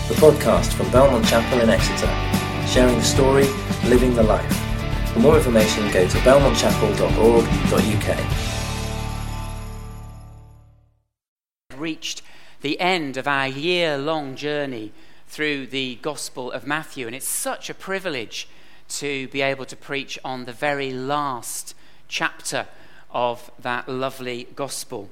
the podcast from Belmont Chapel in Exeter, sharing the story, living the life. For more information, go to belmontchapel.org.uk. Reached the end of our year-long journey through the Gospel of Matthew, and it's such a privilege to be able to preach on the very last chapter of that lovely Gospel.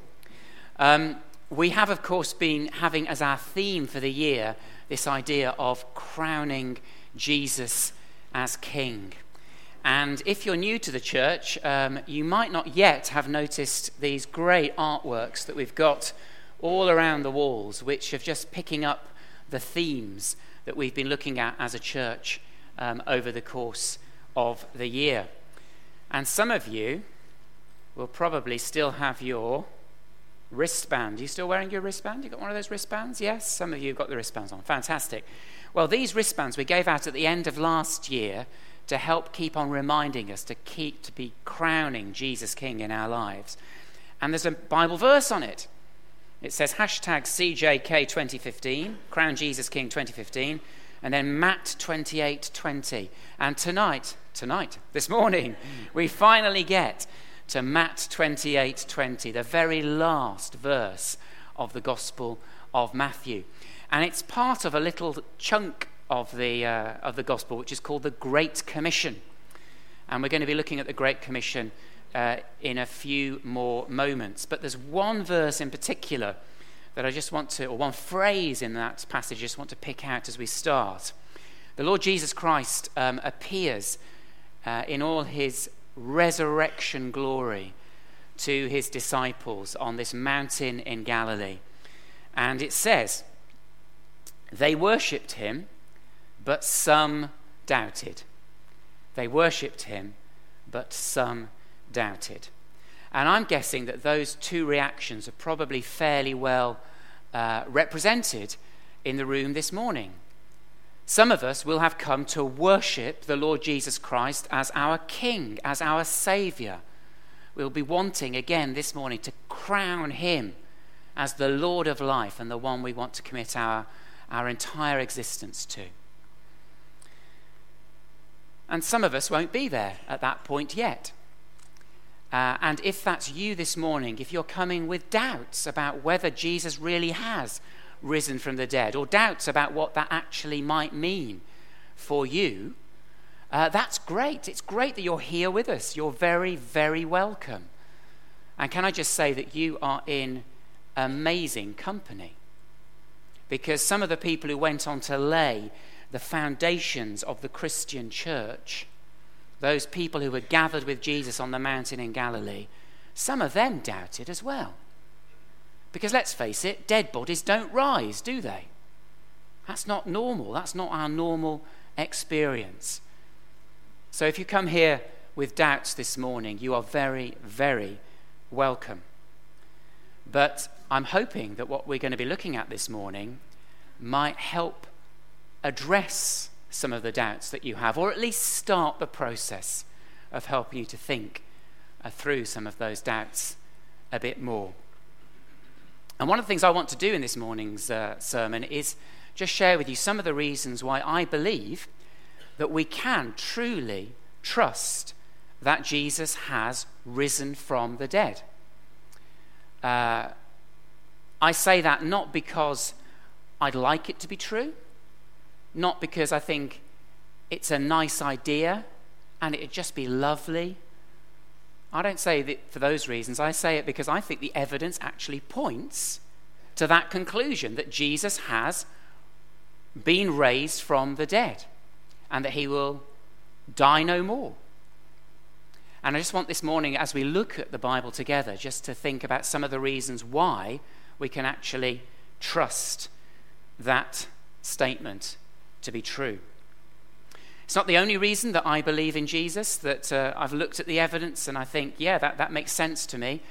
We have, of course, been having as our theme for the year this idea of crowning Jesus as King. And if you're new to the church, you might not yet have noticed these great artworks that we've got all around the walls, which are just picking up the themes that we've been looking at as a church over the course of the year. And some of you will probably still have your wristband. Are you still wearing your wristband? You got one of those wristbands? Yes, some of you have got the wristbands on. Fantastic. Well, these wristbands we gave out at the end of last year to help keep on reminding us to be crowning Jesus King in our lives. And there's a Bible verse on it. It says #CJK 2015, Crown Jesus King 2015, and then Matt 28:20. And tonight, this morning, we finally get to Matt 28:20, the very last verse of the Gospel of Matthew. And it's part of a little chunk of the Gospel, which is called the Great Commission. And we're going to be looking at the Great Commission in a few more moments. But there's one verse in particular that I just want to, or one phrase in that passage I just want to pick out as we start. The Lord Jesus Christ appears in all his resurrection glory to his disciples on this mountain in Galilee. And it says, they worshipped him, but some doubted. They worshipped him, but some doubted. And I'm guessing that those two reactions are probably fairly well represented in the room this morning. Some of us will have come to worship the Lord Jesus Christ as our King, as our Saviour. We'll be wanting again this morning to crown him as the Lord of life and the one we want to commit our entire existence to. And some of us won't be there at that point yet. And if that's you this morning, if you're coming with doubts about whether Jesus really has risen from the dead, or doubts about what that actually might mean for you, that's great. It's great that you're here with us. You're very, very welcome. And can I just say that you are in amazing company? Because some of the people who went on to lay the foundations of the Christian church, those people who were gathered with Jesus on the mountain in Galilee, some of them doubted as well. Because let's face it, dead bodies don't rise, do they? That's not normal. That's not our normal experience. So if you come here with doubts this morning, you are very, very welcome. But I'm hoping that what we're going to be looking at this morning might help address some of the doubts that you have, or at least start the process of helping you to think through some of those doubts a bit more. And one of the things I want to do in this morning's sermon is just share with you some of the reasons why I believe that we can truly trust that Jesus has risen from the dead. I say that not because I'd like it to be true, not because I think it's a nice idea and it'd just be lovely. I don't say it for those reasons. I say it because I think the evidence actually points to that conclusion, that Jesus has been raised from the dead and that he will die no more. And I just want this morning, as we look at the Bible together, just to think about some of the reasons why we can actually trust that statement to be true. It's not the only reason that I believe in Jesus, that I've looked at the evidence and I think, yeah, that makes sense to me.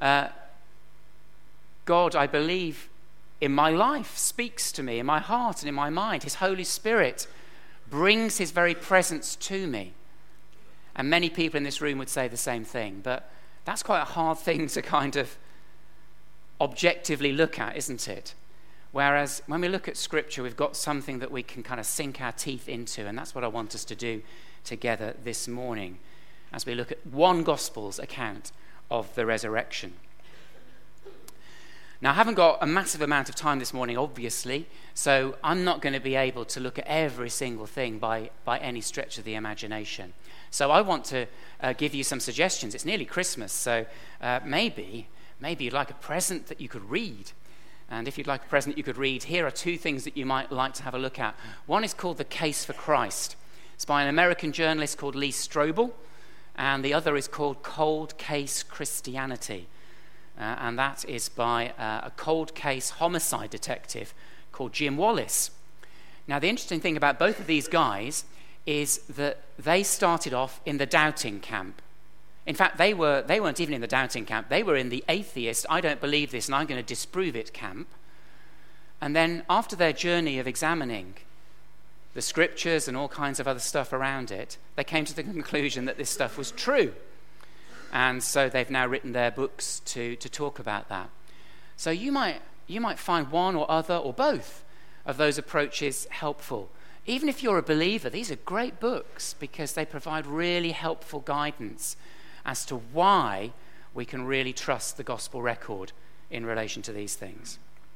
God, I believe, in my life speaks to me, in my heart and in my mind. His Holy Spirit brings his very presence to me. And many people in this room would say the same thing, but that's quite a hard thing to kind of objectively look at, isn't it? Whereas when we look at Scripture, we've got something that we can kind of sink our teeth into, and that's what I want us to do together this morning as we look at one Gospel's account of the resurrection. Now, I haven't got a massive amount of time this morning, obviously, so I'm not going to be able to look at every single thing by any stretch of the imagination. So I want to give you some suggestions. It's nearly Christmas, so maybe you'd like a present that you could read. And if you'd like a present you could read, here are two things that you might like to have a look at. One is called The Case for Christ. It's by an American journalist called Lee Strobel, and the other is called Cold Case Christianity. And that is by a cold case homicide detective called Jim Wallace. Now, the interesting thing about both of these guys is that they started off in the doubting camp. In fact, they weren't even in the doubting camp. They were in the atheist, I don't believe this and I'm going to disprove it camp. And then after their journey of examining the scriptures and all kinds of other stuff around it, they came to the conclusion that this stuff was true. And so they've now written their books to talk about that. So you might find one or other or both of those approaches helpful. Even if you're a believer, these are great books because they provide really helpful guidance as to why we can really trust the gospel record in relation to these things.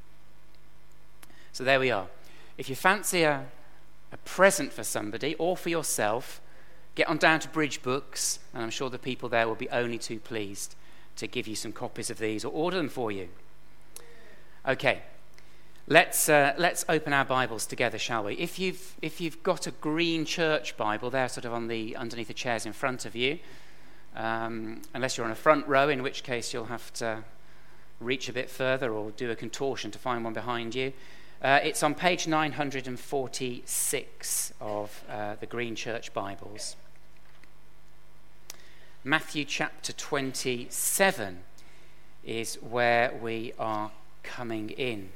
So there we are. If you fancy a present for somebody or for yourself, get on down to Bridge Books, and I'm sure the people there will be only too pleased to give you some copies of these or order them for you. Okay, let's open our Bibles together, shall we? If you've got a green church Bible, they're sort of underneath the chairs in front of you, unless you're on a front row, in which case you'll have to reach a bit further or do a contortion to find one behind you. It's on page 946 of the Green Church Bibles. Matthew chapter 27 is where we are coming in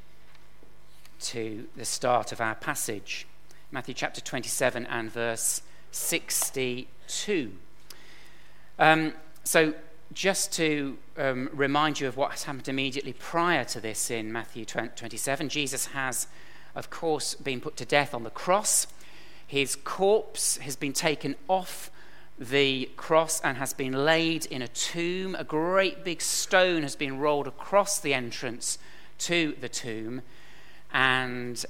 to the start of our passage. Matthew chapter 27 and verse 62. So just to remind you of what has happened immediately prior to this in Matthew 27, Jesus has, of course, been put to death on the cross. His corpse has been taken off the cross and has been laid in a tomb. A great big stone has been rolled across the entrance to the tomb, and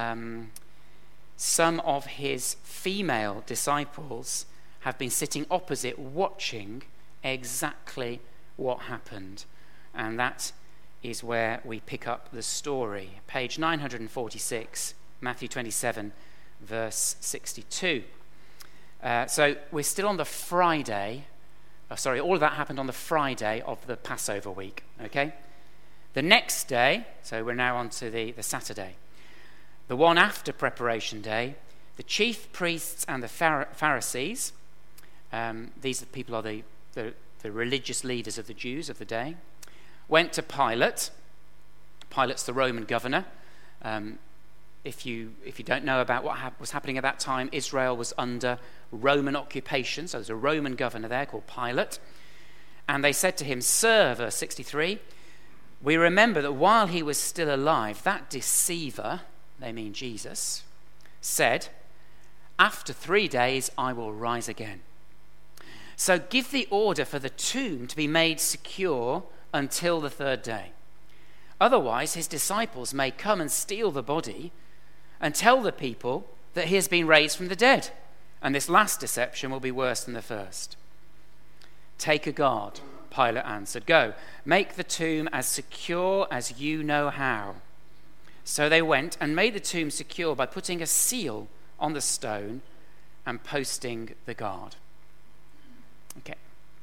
some of his female disciples have been sitting opposite watching exactly what happened. And that is where we pick up the story. Page 946, Matthew 27, verse 62. So we're still on the Friday. All of that happened on the Friday of the Passover week, okay? The next day, so we're now on to the Saturday, the one after Preparation Day, the chief priests and the Pharisees, these people are the religious leaders of the Jews of the day, went to Pilate. Pilate's the Roman governor. If you don't know about what was happening at that time, Israel was under Roman occupation, so there's a Roman governor there called Pilate. And they said to him, "Sir," verse 63, "we remember that while he was still alive, that deceiver," they mean Jesus, "said, 'After 3 days I will rise again.' So give the order for the tomb to be made secure until the 3rd day. Otherwise his disciples may come and steal the body and tell the people that he has been raised from the dead. And this last deception will be worse than the first." "Take a guard," Pilate answered. "Go, make the tomb as secure as you know how." So they went and made the tomb secure by putting a seal on the stone and posting the guard. Okay.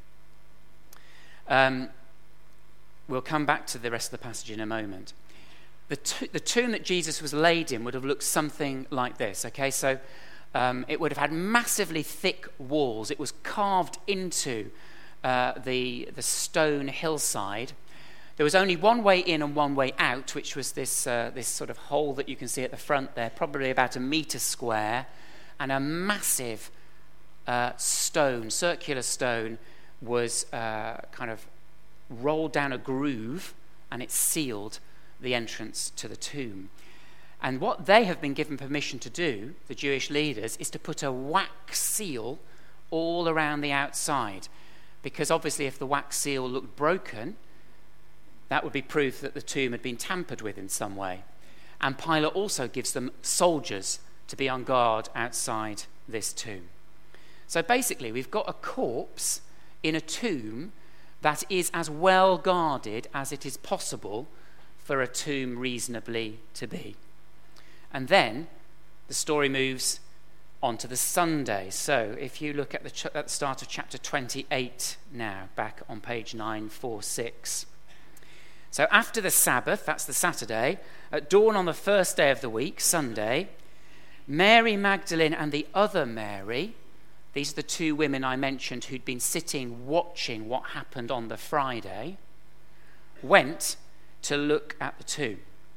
We'll come back to the rest of the passage in a moment. The tomb that Jesus was laid in would have looked something like this, okay? So it would have had massively thick walls. It was carved into the stone hillside. There was only one way in and one way out, which was this sort of hole that you can see at the front there, probably about 1 meter square, and a massive circular stone, was kind of rolled down a groove, and it sealed the entrance to the tomb. And what they have been given permission to do, the Jewish leaders, is to put a wax seal all around the outside. Because obviously if the wax seal looked broken, that would be proof that the tomb had been tampered with in some way. And Pilate also gives them soldiers to be on guard outside this tomb. So basically we've got a corpse in a tomb that is as well guarded as it is possible for a tomb reasonably to be. And then the story moves on to the Sunday. So if you look at the start of chapter 28 now, back on page 946. So after the Sabbath, that's the Saturday, at dawn on the first day of the week, Sunday, Mary Magdalene and the other Mary, these are the two women I mentioned who'd been sitting watching what happened on the Friday, went to look at the tomb.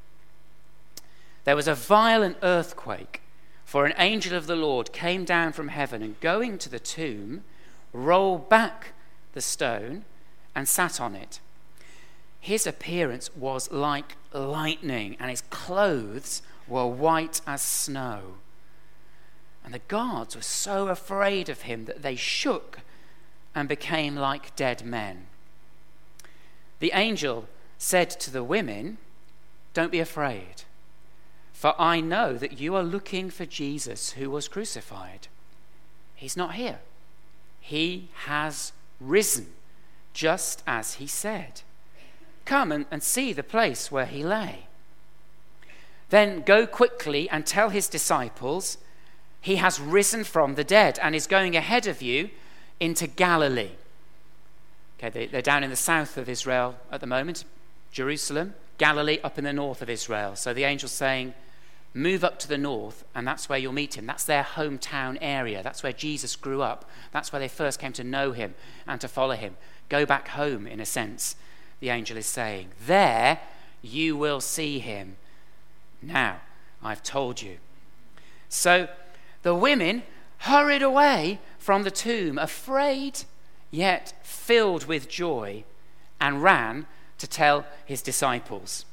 There was a violent earthquake, for an angel of the Lord came down from heaven and going to the tomb, rolled back the stone and sat on it. His appearance was like lightning, and his clothes were white as snow. And the guards were so afraid of him that they shook and became like dead men. The angel said to the women, "Don't be afraid, for I know that you are looking for Jesus who was crucified. He's not here. He has risen, just as he said. Come and see the place where he lay. Then go quickly and tell his disciples, he has risen from the dead and is going ahead of you into Galilee." Okay, they're down in the south of Israel at the moment, Jerusalem, Galilee up in the north of Israel. So the angel's saying, move up to the north, and that's where you'll meet him. That's their hometown area. That's where Jesus grew up. That's where they first came to know him and to follow him. Go back home, in a sense, the angel is saying. There you will see him. Now, I've told you. So the women hurried away from the tomb, afraid yet filled with joy, and ran to tell his disciples.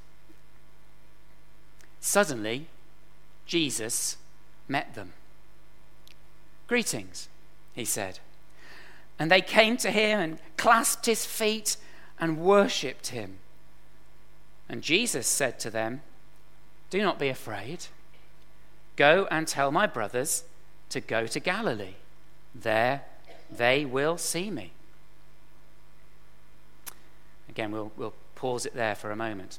Suddenly, Jesus met them. "Greetings," he said. And they came to him and clasped his feet and worshipped him. And Jesus said to them, "Do not be afraid. Go and tell my brothers to go to Galilee. There they will see me." Again, we'll pause it there for a moment.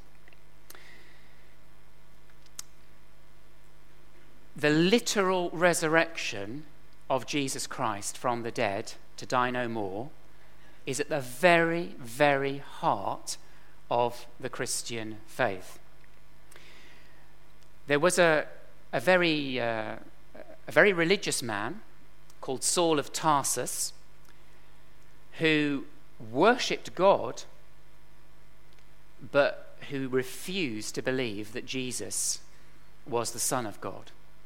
The literal resurrection of Jesus Christ from the dead to die no more is at the very, very heart of the Christian faith. There was a very religious man called Saul of Tarsus who worshipped God, but who refused to believe that Jesus was the Son of God.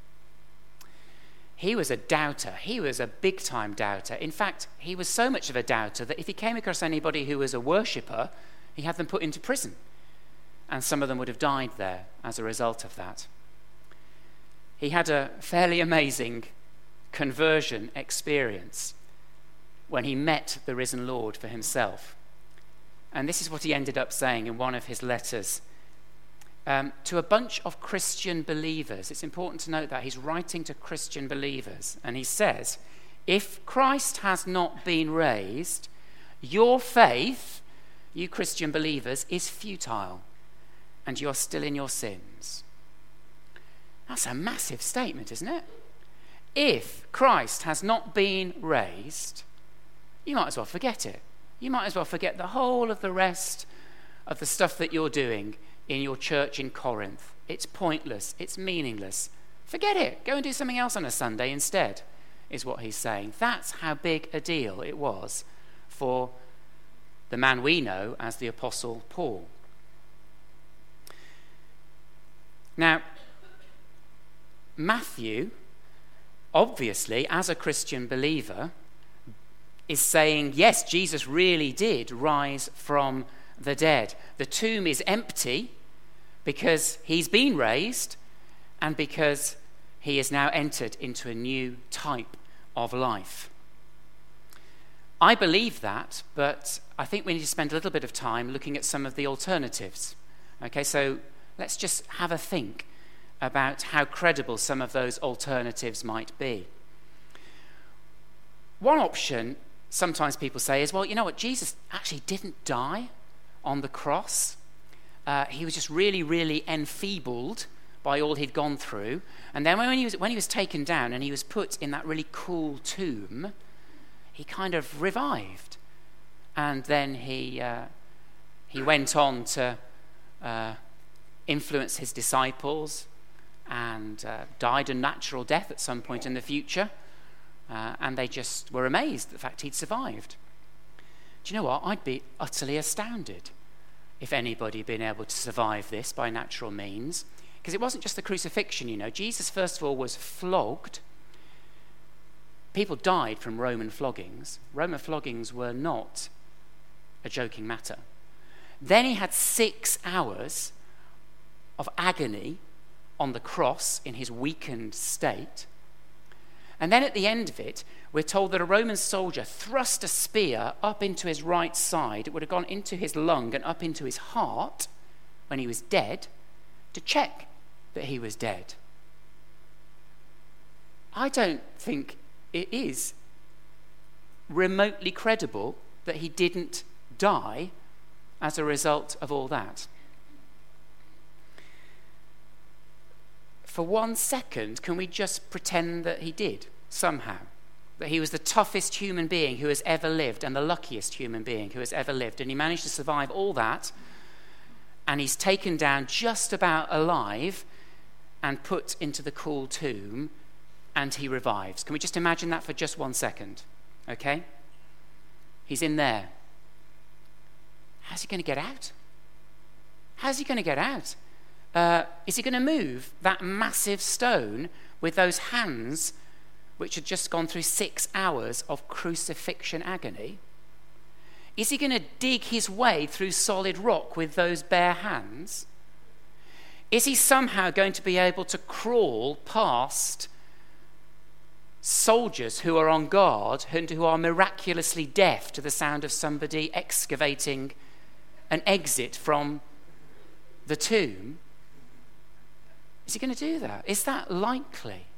He was a doubter. He was a big-time doubter. In fact, he was so much of a doubter that if he came across anybody who was a worshipper, he had them put into prison. And some of them would have died there as a result of that. He had a fairly amazing conversion experience when he met the risen Lord for himself. And this is what he ended up saying in one of his letters to a bunch of Christian believers. It's important to note that he's writing to Christian believers. And he says, "If Christ has not been raised, your faith, you Christian believers, is futile, and you're still in your sins." That's a massive statement, isn't it? If Christ has not been raised, you might as well forget it. You might as well forget the whole of the rest of the stuff that you're doing in your church in Corinth. It's pointless. It's meaningless. Forget it. Go and do something else on a Sunday instead, is what he's saying. That's how big a deal it was for the man we know as the Apostle Paul. Now, Matthew, obviously, as a Christian believer, is saying, yes, Jesus really did rise from the dead. The tomb is empty, because he's been raised and because he has now entered into a new type of life. I believe that, but I think we need to spend a little bit of time looking at some of the alternatives. Okay, so let's just have a think about how credible some of those alternatives might be. One option, sometimes people say, is, well, you know what, Jesus actually didn't die on the cross. He was just really, really enfeebled by all he'd gone through. And then when he was taken down and he was put in that really cool tomb, he kind of revived. And then he went on to influence his disciples and died a natural death at some point in the future. And they just were amazed at the fact he'd survived. Do you know what? I'd be utterly astounded if anybody had been able to survive this by natural means. Because it wasn't just the crucifixion, you know. Jesus, first of all, was flogged. People died from Roman floggings. Roman floggings were not a joking matter. Then he had 6 hours of agony on the cross in his weakened state. And then at the end of it, we're told that a Roman soldier thrust a spear up into his right side. It would have gone into his lung and up into his heart when he was dead to check that he was dead. I don't think it is remotely credible that he didn't die as a result of all that. For 1 second, can we just pretend that he did somehow? That he was the toughest human being who has ever lived and the luckiest human being who has ever lived, and he managed to survive all that, and he's taken down just about alive and put into the cool tomb, and he revives. Can we just imagine that for just 1 second? Okay? He's in there. How's he going to get out? How's he going to get out? Is he going to move that massive stone with those hands which had just gone through 6 hours of crucifixion agony? Is he going to dig his way through solid rock with those bare hands? Is he somehow going to be able to crawl past soldiers who are on guard and who are miraculously deaf to the sound of somebody excavating an exit from the tomb? Is he going to do that? Is that likely?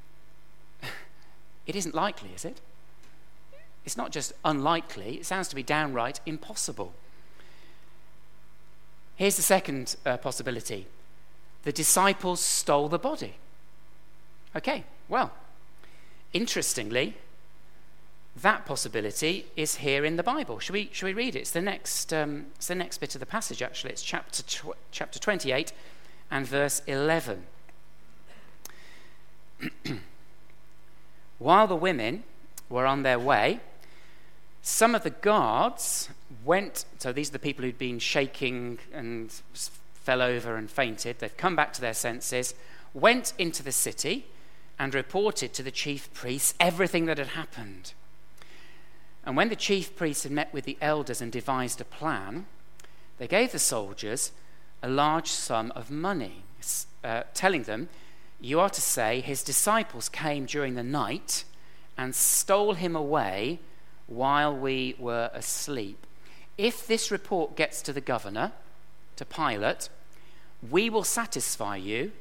It isn't likely, is it? It's not just unlikely, it sounds to be downright impossible. Here's the second possibility. The disciples stole the body. Okay, well, interestingly, that possibility is here in the Bible. Shall we read it? It's the next bit of the passage, actually. It's chapter 28 and verse 11. While the women were on their way, some of the guards went, so these are the people who'd been shaking and fell over and fainted, they've come back to their senses, went into the city and reported to the chief priests everything that had happened. And when the chief priests had met with the elders and devised a plan, they gave the soldiers a large sum of money, telling them, "You are to say, his disciples came during the night and stole him away while we were asleep. If this report gets to the governor, to Pilate, we will satisfy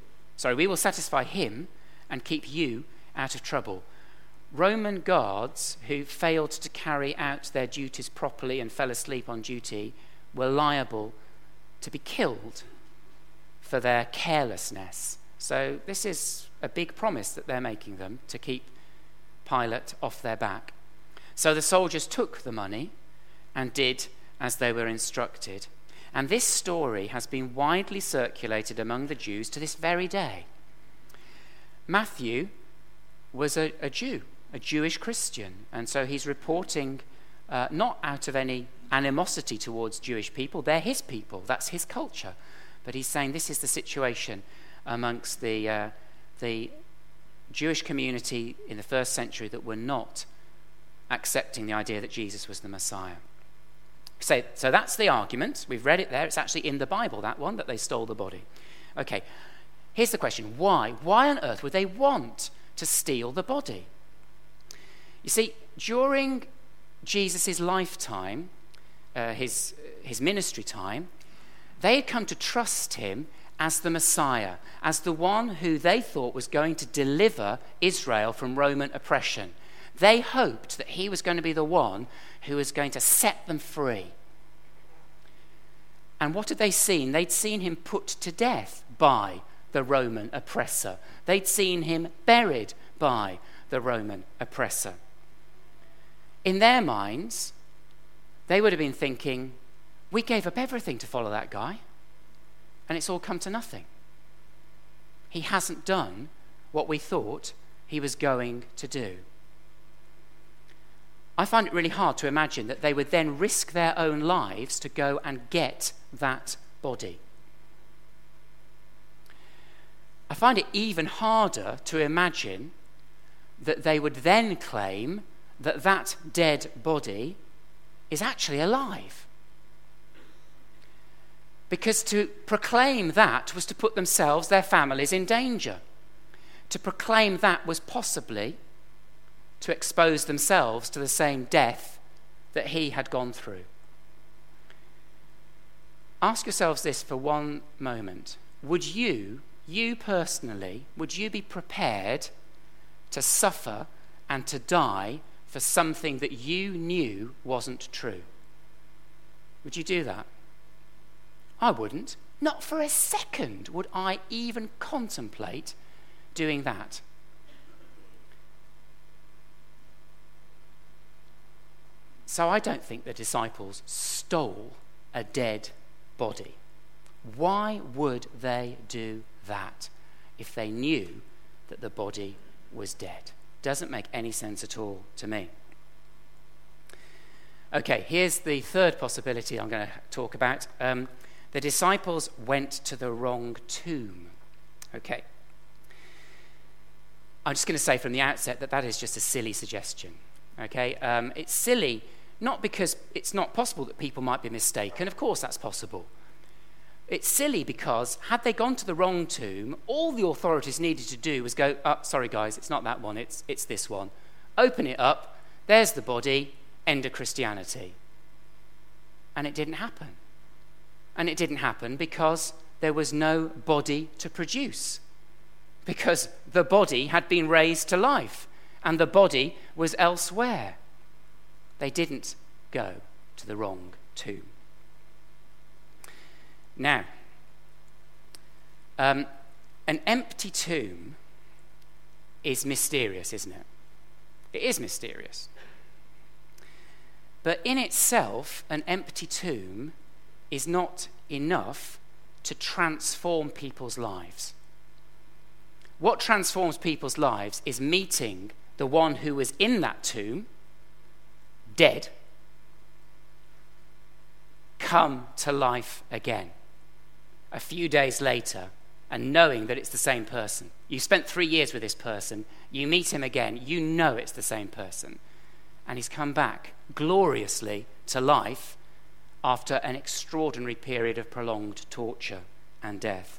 him and keep you out of trouble." Roman guards who failed to carry out their duties properly and fell asleep on duty were liable to be killed for their carelessness. So this is a big promise that they're making them to keep Pilate off their back. So the soldiers took the money and did as they were instructed. And this story has been widely circulated among the Jews to this very day. Matthew was a Jew, a Jewish Christian, and so he's reporting not out of any animosity towards Jewish people. They're his people, that's his culture. But he's saying this is the situation amongst the Jewish community in the first century that were not accepting the idea that Jesus was the Messiah. So that's the argument. We've read it there. It's actually in the Bible, that one, that they stole the body. Okay, here's the question. Why? Why on earth would they want to steal the body? You see, during Jesus' lifetime, his ministry time, they had come to trust him as the Messiah, as the one who they thought was going to deliver Israel from Roman oppression. They hoped that he was going to be the one who was going to set them free. And what had they seen? They'd seen him put to death by the Roman oppressor. They'd seen him buried by the Roman oppressor. In their minds, they would have been thinking, we gave up everything to follow that guy, and it's all come to nothing. He hasn't done what we thought he was going to do. I find it really hard to imagine that they would then risk their own lives to go and get that body. I find it even harder to imagine that they would then claim that that dead body is actually alive. Because to proclaim that was to put themselves, their families, in danger. To proclaim that was possibly to expose themselves to the same death that he had gone through. Ask yourselves this for one moment. Would you personally, would you be prepared to suffer and to die for something that you knew wasn't true? Would you do that? I wouldn't. Not for a second would I even contemplate doing that. So I don't think the disciples stole a dead body. Why would they do that if they knew that the body was dead? Doesn't make any sense at all to me. Okay, here's the third possibility I'm going to talk about. The disciples went to the wrong tomb. Okay. I'm just going to say from the outset that is just a silly suggestion. Okay, it's silly not because it's not possible that people might be mistaken. Of course that's possible. It's silly because had they gone to the wrong tomb, all the authorities needed to do was go, sorry guys, it's not that one, it's this one. Open it up, there's the body, end of Christianity. And it didn't happen. And it didn't happen because there was no body to produce. Because the body had been raised to life and the body was elsewhere. They didn't go to the wrong tomb. Now, an empty tomb is mysterious, isn't it? It is mysterious. But in itself, an empty tomb is not enough to transform people's lives. What transforms people's lives is meeting the one who was in that tomb, dead, come to life again a few days later, and knowing that it's the same person. You spent 3 years with this person, you meet him again, you know it's the same person, and he's come back gloriously to life after an extraordinary period of prolonged torture and death.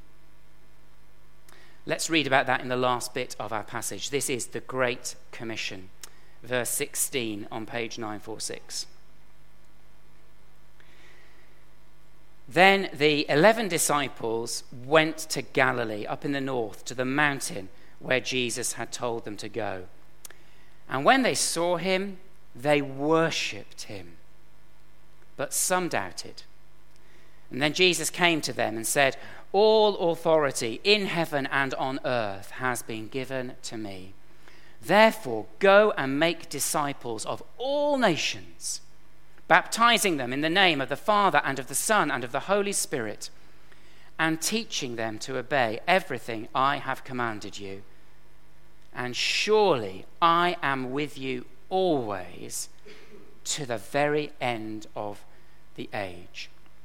Let's read about that in the last bit of our passage. This is the Great Commission, verse 16 on page 946. Then the 11 disciples went to Galilee, up in the north, to the mountain where Jesus had told them to go. And when they saw him, they worshipped him. But some doubted. And then Jesus came to them and said, "All authority in heaven and on earth has been given to me. Therefore, go and make disciples of all nations, baptizing them in the name of the Father and of the Son and of the Holy Spirit, and teaching them to obey everything I have commanded you. And surely I am with you always to the very end of the age."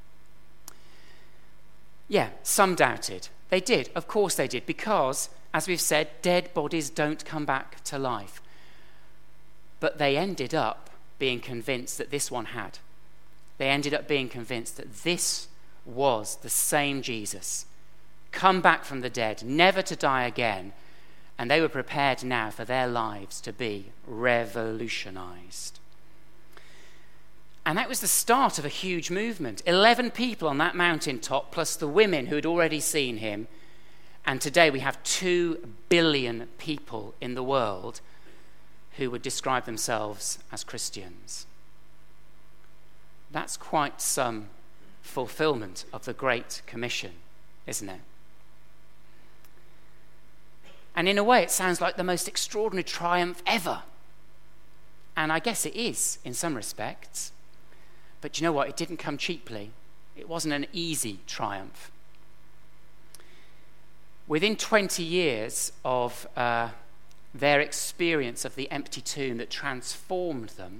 Yeah, some doubted. They did. Of course they did. Because, as we've said, dead bodies don't come back to life. But they ended up being convinced that this one had. They ended up being convinced that this was the same Jesus, come back from the dead, never to die again, and they were prepared now for their lives to be revolutionized. And that was the start of a huge movement. 11 people on that mountaintop, plus the women who had already seen him. And today we have 2 billion people in the world who would describe themselves as Christians. That's quite some fulfillment of the Great Commission, isn't it? And in a way, it sounds like the most extraordinary triumph ever. And I guess it is, in some respects. But you know what? It didn't come cheaply. It wasn't an easy triumph. Within 20 years of their experience of the empty tomb that transformed them,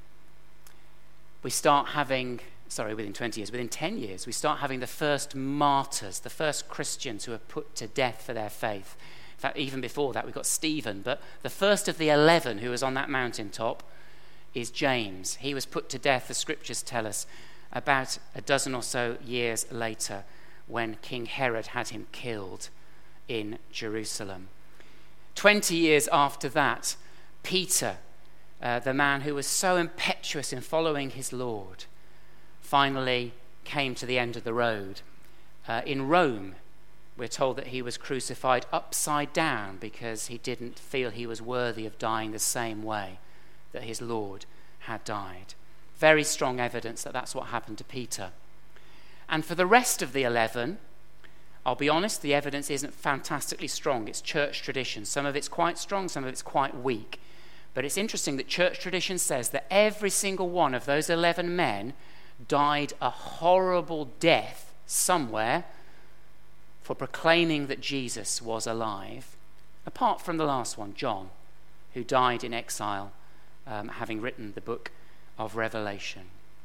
within 10 years, we start having the first martyrs, the first Christians who are put to death for their faith. In fact, even before that, we've got Stephen, but the first of the 11 who was on that mountaintop is James. He was put to death, the scriptures tell us, about a dozen or so years later when King Herod had him killed in Jerusalem. 20 years after that, Peter, the man who was so impetuous in following his Lord, finally came to the end of the road. In Rome, we're told that he was crucified upside down because he didn't feel he was worthy of dying the same way that his Lord had died. Very strong evidence that that's what happened to Peter. And for the rest of the 11, I'll be honest, the evidence isn't fantastically strong. It's church tradition. Some of it's quite strong, some of it's quite weak. But it's interesting that church tradition says that every single one of those 11 men died a horrible death somewhere for proclaiming that Jesus was alive, apart from the last one, John, who died in exile, having written the book of Revelation.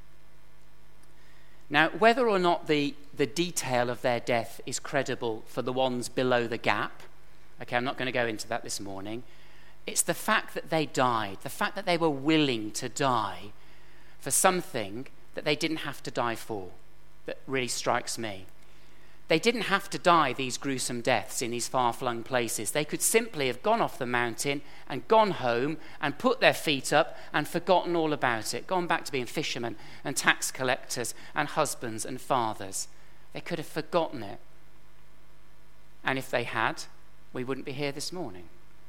Now, whether or not the detail of their death is credible for the ones below the gap, okay, I'm not going to go into that this morning. It's the fact that they died, the fact that they were willing to die for something that they didn't have to die for, that really strikes me. They didn't have to die these gruesome deaths in these far-flung places. They could simply have gone off the mountain and gone home and put their feet up and forgotten all about it, gone back to being fishermen and tax collectors and husbands and fathers. They could have forgotten it. And if they had, we wouldn't be here this morning.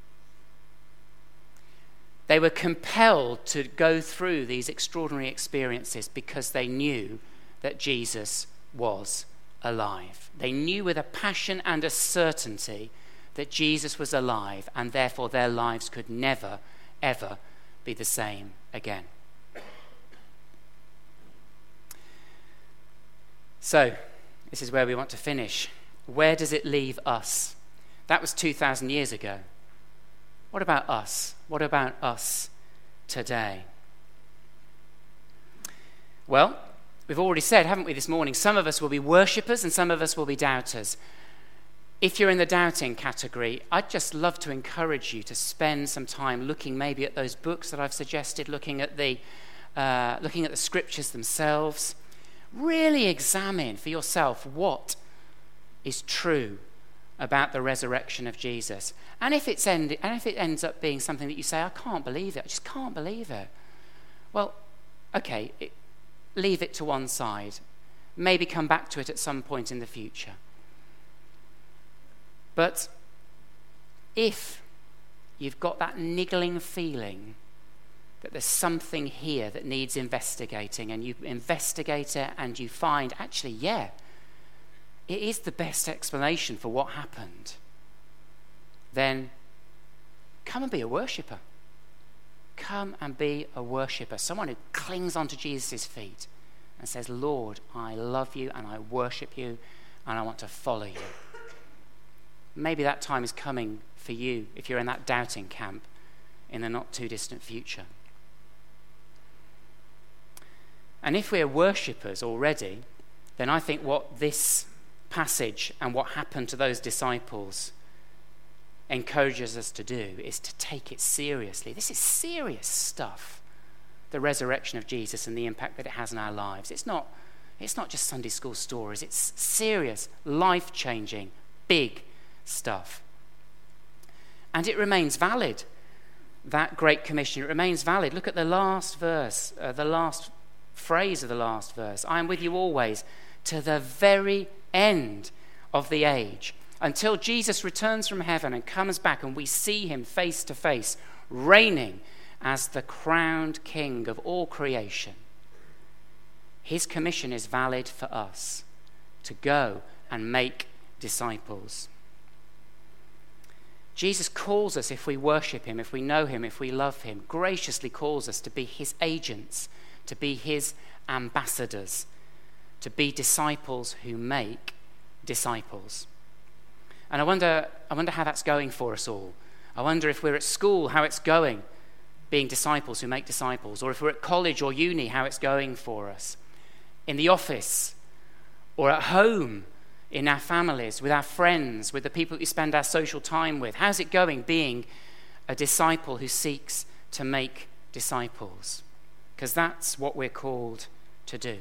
They were compelled to go through these extraordinary experiences because they knew that Jesus was alive. They knew with a passion and a certainty that Jesus was alive, and therefore their lives could never, ever be the same again. So, this is where we want to finish. Where does it leave us? That was 2,000 years ago. What about us? What about us today? Well, we've already said, haven't we, this morning, some of us will be worshippers and some of us will be doubters. If you're in the doubting category, I'd just love to encourage you to spend some time looking maybe at those books that I've suggested, looking at the scriptures themselves. Really examine for yourself what is true about the resurrection of Jesus. And if it ends up being something that you say, I can't believe it, I just can't believe it. Well, okay, leave it to one side. Maybe come back to it at some point in the future. But if you've got that niggling feeling that there's something here that needs investigating, and you investigate it and you find, actually, yeah, it is the best explanation for what happened, then come and be a worshipper. Come and be a worshipper, someone who clings onto Jesus' feet and says, Lord, I love you and I worship you and I want to follow you. Maybe that time is coming for you if you're in that doubting camp in the not too distant future. And if we're worshippers already, then I think what this passage and what happened to those disciples encourages us to do is to take it seriously. This is serious stuff. the resurrection of Jesus and the impact that it has on our lives. It's not just Sunday school stories. It's serious, life-changing, big stuff. And it remains valid, that Great Commission. It remains valid. Look at the last verse, the last phrase of the last verse. I am with you always to the very end of the age, until Jesus returns from heaven and comes back and we see him face to face, reigning as the crowned king of all creation. His commission is valid for us to go and make disciples. Jesus calls us, if we worship him, if we know him, if we love him, graciously calls us to be his agents, to be his ambassadors, to be disciples who make disciples. And I wonder how that's going for us all. I wonder if we're at school, how it's going, being disciples who make disciples, or if we're at college or uni, how it's going for us. In the office, or at home, in our families, with our friends, with the people we spend our social time with. How's it going being a disciple who seeks to make disciples? Because that's what we're called to do.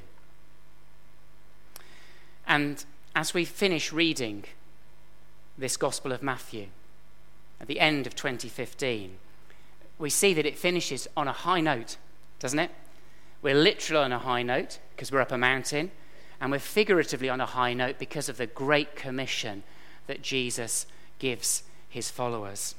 And as we finish reading this Gospel of Matthew at the end of 2015, we see that it finishes on a high note, doesn't it? We're literally on a high note because we're up a mountain, and we're figuratively on a high note because of the Great Commission that Jesus gives his followers.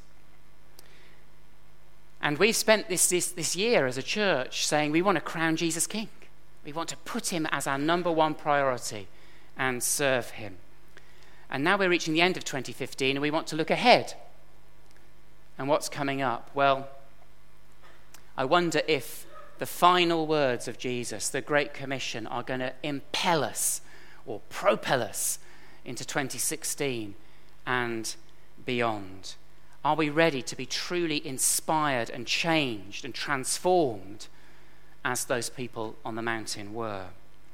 And we've spent this year as a church saying we want to crown Jesus King. We want to put him as our number one priority and serve him. And now we're reaching the end of 2015 and we want to look ahead. And what's coming up? Well, I wonder if the final words of Jesus, the Great Commission, are going to impel us or propel us into 2016 and beyond. Are we ready to be truly inspired and changed and transformed as those people on the mountain were?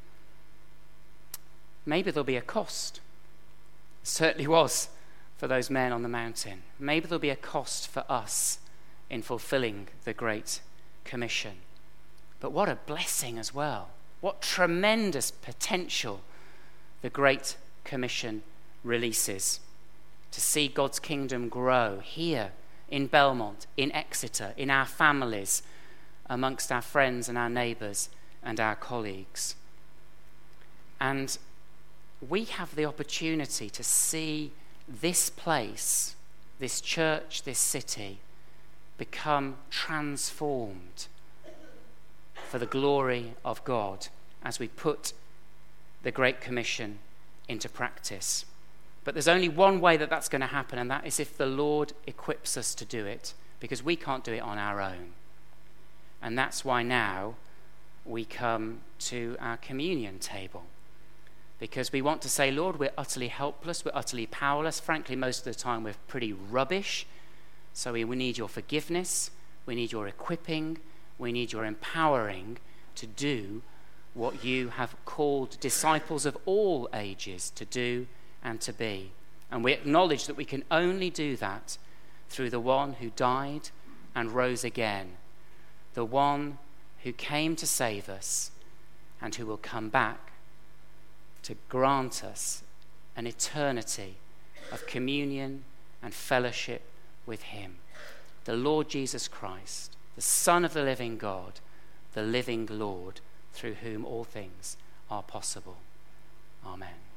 Maybe there'll be a cost. It certainly was for those men on the mountain. Maybe there'll be a cost for us in fulfilling the Great Commission. But what a blessing as well. What tremendous potential the Great Commission releases to see God's kingdom grow here in Belmont, in Exeter, in our families, amongst our friends and our neighbours and our colleagues. And we have the opportunity to see this place, this church, this city, become transformed for the glory of God as we put the Great Commission into practice. But there's only one way that that's going to happen, and that is if the Lord equips us to do it, because we can't do it on our own. And that's why now we come to our communion table, because we want to say, Lord, we're utterly helpless, we're utterly powerless. Frankly, most of the time we're pretty rubbish. So we need your forgiveness, we need your equipping, we need your empowering to do what you have called disciples of all ages to do and to be. And we acknowledge that we can only do that through the one who died and rose again, the one who came to save us and who will come back to grant us an eternity of communion and fellowship with him. The Lord Jesus Christ, the Son of the living God, the living Lord, through whom all things are possible. Amen.